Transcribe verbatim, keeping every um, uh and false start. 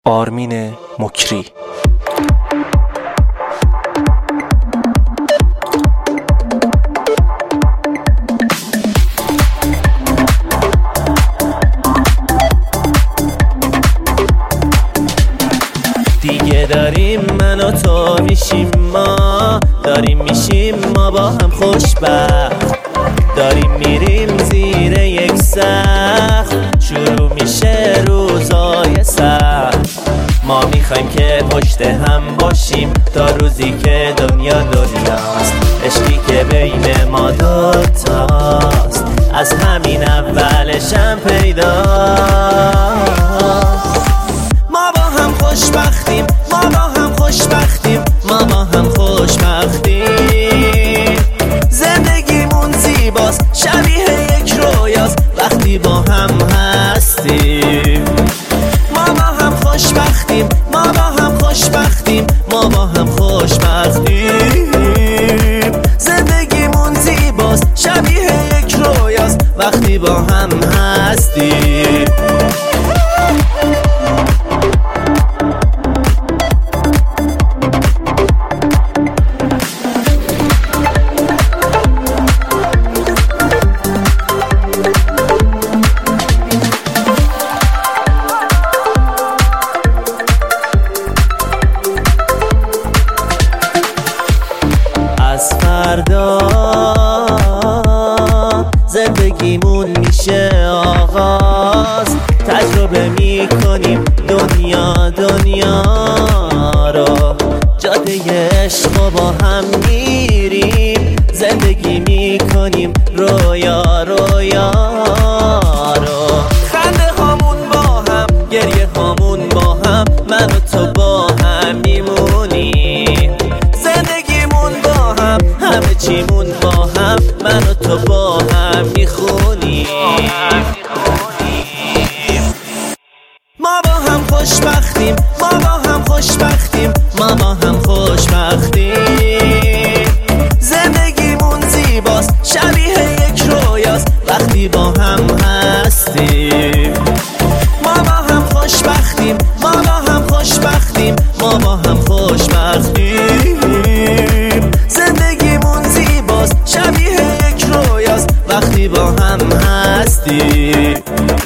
آرمین مکری. دیگه داریم من و تو میشیم ما، داریم میشیم ما با هم خوشبخت، داریم میریم زیر یک سقف، شروع میشه روزای سخت. ما میخوایم که پشت هم باشیم تا روزی که دنیا دنیاست، عشقی که بین ما دوتاست از همین اولش هم پیداست. ما با هم خوشبختیم، ما با هم خوشبختیم، ما با هم خوشبختیم. زندگیمون زیباست، شبیه یک رویاست وقتی با هم هستیم. ما با هم خوشبختیم، ما با هم خوشبختیم، ما با هم خوشبختیم. زندگیمون زیباست، شبیه یک رویاست وقتی با هم هستیم. از فردا زندگیمون میشه آغاز، تجربه میکنیم دنیا دنیا رو، جاده عشق و با هم میریم، زندگی میکنیم رویا رویا رو. خنده هامون با هم، گریه هامون با هم، من و تو با هم میمونیم. همه چیمون با هم، من و تو با هم میخونیم. ما با هم خوشبختیم، ما با هم خوشبختیم، ما با هم خوشبختیم. زندگیمون زیباست، شبیه یک رویاست وقتی با هم هستیم. ما با هم خوشبختیم، ما با هم خوشبختیم، ما با هم خوشبختیم. زندگیمون زیباست، شبیه یک رویاست وقتی با هم هستیم.